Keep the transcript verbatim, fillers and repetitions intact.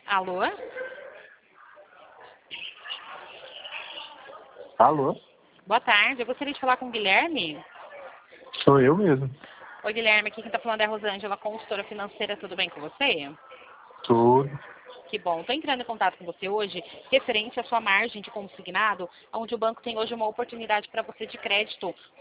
Alô? Alô? Boa tarde, eu gostaria de falar com o Guilherme. Sou eu mesmo. Oi, Guilherme, aqui quem tá falando é a Rosângela, consultora financeira, tudo bem com você? Tudo. Que bom, estou entrando em contato com você hoje, referente à sua margem de consignado, onde o banco tem hoje uma oportunidade para você de crédito